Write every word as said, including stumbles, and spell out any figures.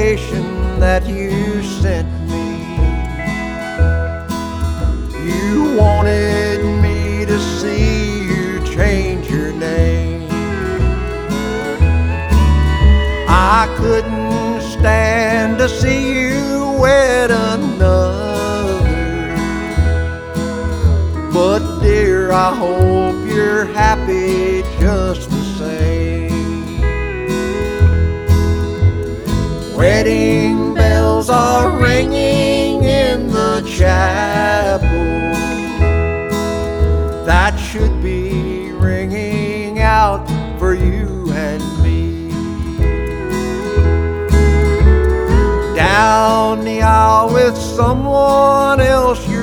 invitation that you sent me. You wanted me to see you change your name. I couldn't stand to see you wed another, but dear, I hope you're happy just the same. Wedding bells are ringing in the chapel, that should be ringing out for you and me. Down the aisle with someone else